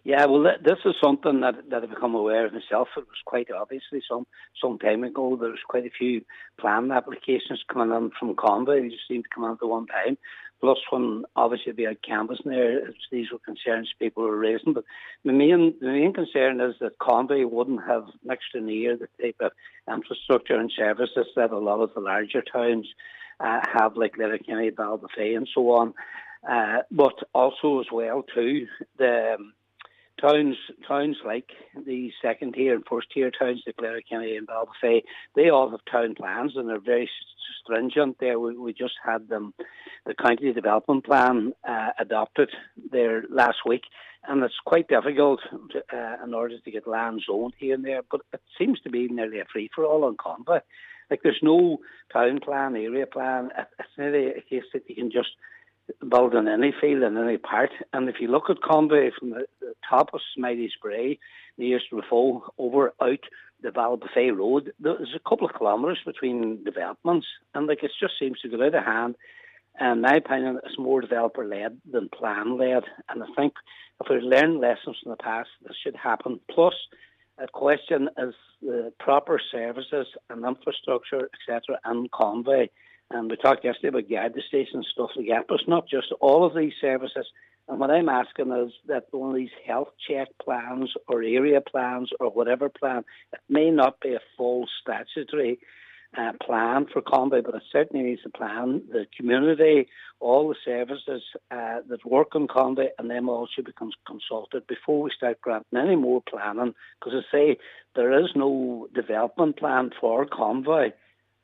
Yeah, well, this is something that I've become aware of myself. It was quite obviously some time ago. There was quite a few planning applications coming in from Convoy. They just seemed to come in at the one time. Plus, when obviously the canvassing there, these were concerns people were raising. But the main concern is that Convoy wouldn't have next in the year the type of infrastructure and services that a lot of the larger towns have, like Letterkenny, Ballybofey, and so on. But also as well too, the towns like the second tier and first tier towns, like Letterkenny and Ballybofey, they all have town plans and they're very stringent. There, we just had the county development plan adopted there last week, and it's quite difficult in order to get land zoned here and there. But it seems to be nearly a free for all on Convoy. Like there's no town plan, area plan. It's nearly a case that you can just build in any field in any part. And if you look at Convoy from the top of Smiley Spray, nearest Rafo, over out the Ballybofey Road, there's a couple of kilometres between developments, and like it just seems to go out of hand. And in my opinion, it's more developer-led than plan-led. And I think if we've learned lessons from the past, this should happen. Plus, a question is the proper services and infrastructure, etc., and Convoy. And we talked yesterday about Garda Station and stuff like that, but it's not just all of these services. And what I'm asking is that one of these health check plans or area plans or whatever plan, it may not be a full statutory plan for Convoy, but it certainly needs a plan. The community, all the services that work on Convoy, and them all should be consulted before we start granting any more planning. Because I say there is no development plan for Convoy,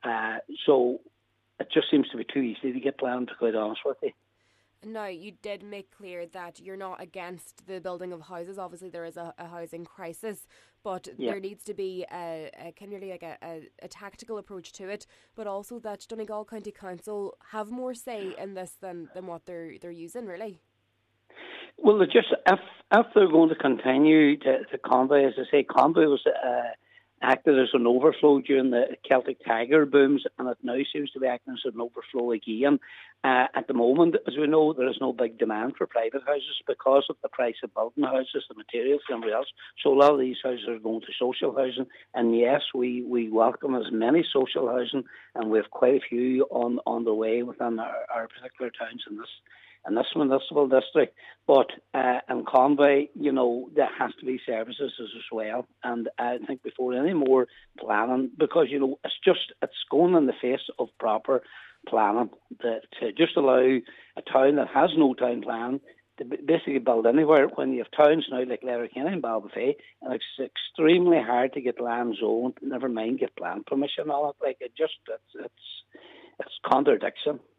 so it just seems to be too easy to get planned, to be quite honest with you. Now, you did make clear that you're not against the building of houses. Obviously, there is a housing crisis, but there needs to be a tactical approach to it, but also that Donegal County Council have more say in this than what they're using, really. Well, just if they're going to continue to Convoy, as I say, Convoy was acted as an overflow during the Celtic Tiger booms, and it now seems to be acting as an overflow again. At the moment, as we know, there is no big demand for private houses because of the price of building houses, the materials, and everything else. So a lot of these houses are going to social housing. And yes, we welcome as many social housing, and we have quite a few on the way within our particular towns in this municipal district. But in Convoy, there has to be services as well. And I think before any more planning, because, it's going in the face of proper planning to just allow a town that has no town plan to basically build anywhere. When you have towns now like Letterkenny and Ballybofey, and it's extremely hard to get land zoned, never mind get plan permission on it. Like it's contradiction.